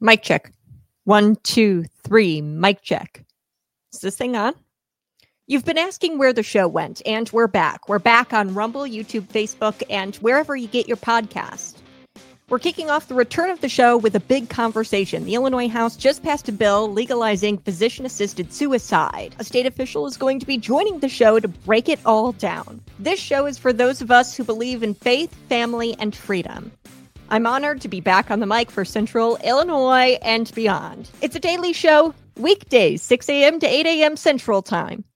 Mic check. 1, 2, 3, mic check. Is this thing on? You've been asking where the show went, and we're back. We're back on Rumble, YouTube, Facebook, and wherever you get your podcast. We're kicking off the return of the show with a big conversation. The Illinois House just passed a bill legalizing physician-assisted suicide. A state official is going to be joining the show to break it all down. This show is for those of us who believe in faith, family, and freedom. I'm honored to be back on the mic for Central Illinois and beyond. It's a daily show, weekdays, 6 a.m. to 8 a.m. Central Time.